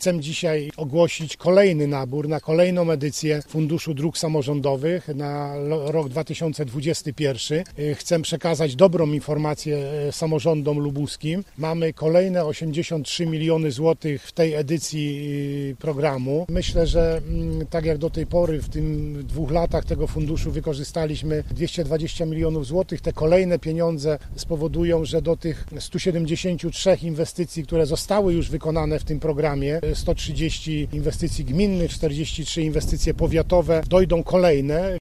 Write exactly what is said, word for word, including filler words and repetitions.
Chcę dzisiaj ogłosić kolejny nabór na kolejną edycję Funduszu Dróg Samorządowych na rok dwa tysiące dwudziesty pierwszy. Chcę przekazać dobrą informację samorządom lubuskim. Mamy kolejne osiemdziesiąt trzy miliony złotych w tej edycji programu. Myślę, że tak jak do tej pory w tym dwóch latach tego funduszu wykorzystaliśmy dwieście dwadzieścia milionów złotych, te kolejne pieniądze spowodują, że do tych stu siedemdziesięciu trzech inwestycji, które zostały już wykonane w tym programie, sto trzydzieści inwestycji gminnych, czterdzieści trzy inwestycje powiatowe, dojdą kolejne.